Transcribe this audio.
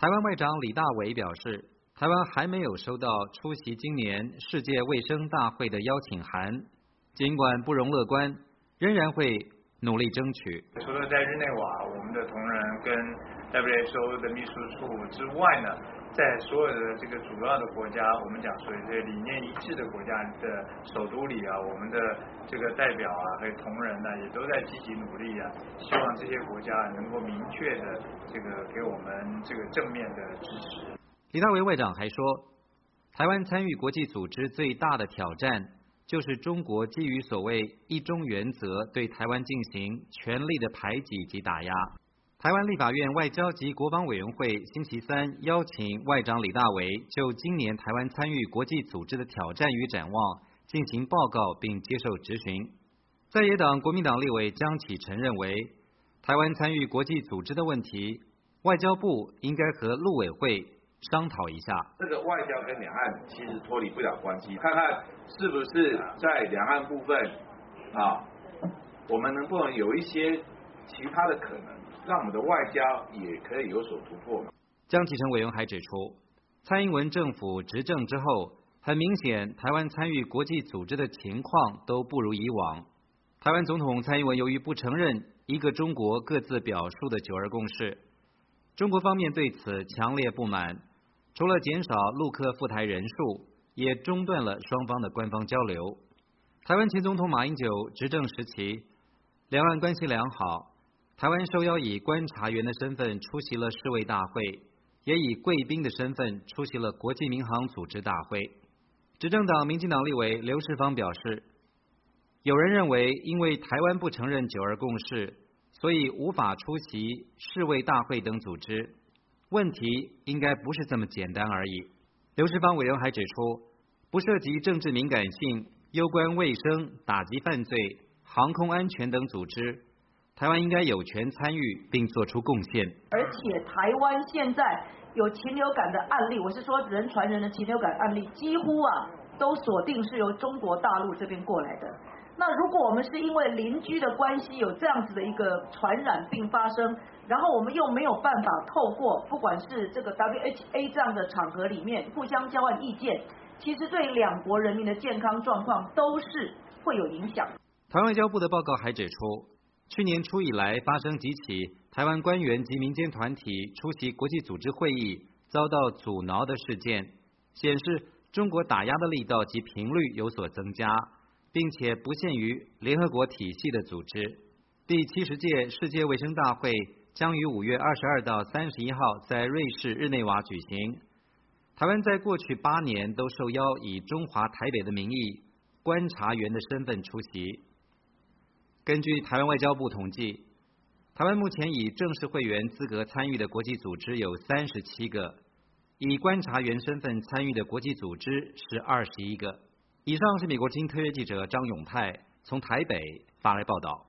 台湾外长李大维表示，台湾还没有收到出席今年世界卫生大会的邀请函，尽管不容乐观，仍然会努力争取。 除了在日内瓦，我们的同仁跟 WHO 的秘书处之外呢，在所有的这个主要的国家，我们讲所谓这理念一致的国家的首都里啊，我们的这个代表啊和同仁呢，也都在积极努力啊，希望这些国家能够明确的这个给我们这个正面的支持。 李大维外长还说，台湾参与国际组织最大的挑战，就是中国基于所谓一中原则对台湾进行全力的排挤及打压。台湾立法院外交及国防委员会星期三邀请外长李大维就今年台湾参与国际组织的挑战与展望进行报告并接受质询。在野党国民党立委江启臣认为，台湾参与国际组织的问题，外交部应该和陆委会商讨一下。 这个外交跟两岸其实脱离不了关系，看看是不是在两岸部分我们能不能有一些其他的可能，让我们的外交也可以有所突破。 江启臣委员还指出，蔡英文政府执政之后，很明显台湾参与国际组织的情况都不如以往。台湾总统蔡英文由于不承认一个中国各自表述的九二共识，中国方面对此强烈不满，除了减少陆客赴台人数，也中断了双方的官方交流。台湾前总统马英九执政时期，两岸关系良好，台湾受邀以观察员的身份出席了世卫大会，也以贵宾的身份出席了国际民航组织大会。执政党民进党立委刘世芳表示，有人认为因为台湾不承认九二共识，所以无法出席世卫大会等组织，问题应该不是这么简单而已。刘世芳委员还指出，不涉及政治敏感性、攸关卫生、打击犯罪、航空安全等组织，台湾应该有权参与并做出贡献。 而且台湾现在有禽流感的案例，我是说人传人的禽流感案例，几乎都锁定是由中国大陆这边过来的。那如果我们是因为邻居的关系有这样子的一个传染病发生，然后我们又没有办法透过不管是这个 WHA 这样的场合里面互相交换意见，其实对两国人民的健康状况都是会有影响。 台湾外交部的报告还指出，去年初以来发生几起台湾官员及民间团体出席国际组织会议遭到阻挠的事件，显示中国打压的力道及频率有所增加，并且不限于联合国体系的组织。第70届世界卫生大会将于5月22到31号在瑞士日内瓦举行。台湾在过去8年都受邀以中华台北的名义观察员的身份出席。根据台湾外交部统计，台湾目前以正式会员资格参与的国际组织有37个，以观察员身份参与的国际组织是21个。以上是美国之音特约记者张永泰从台北发来报道。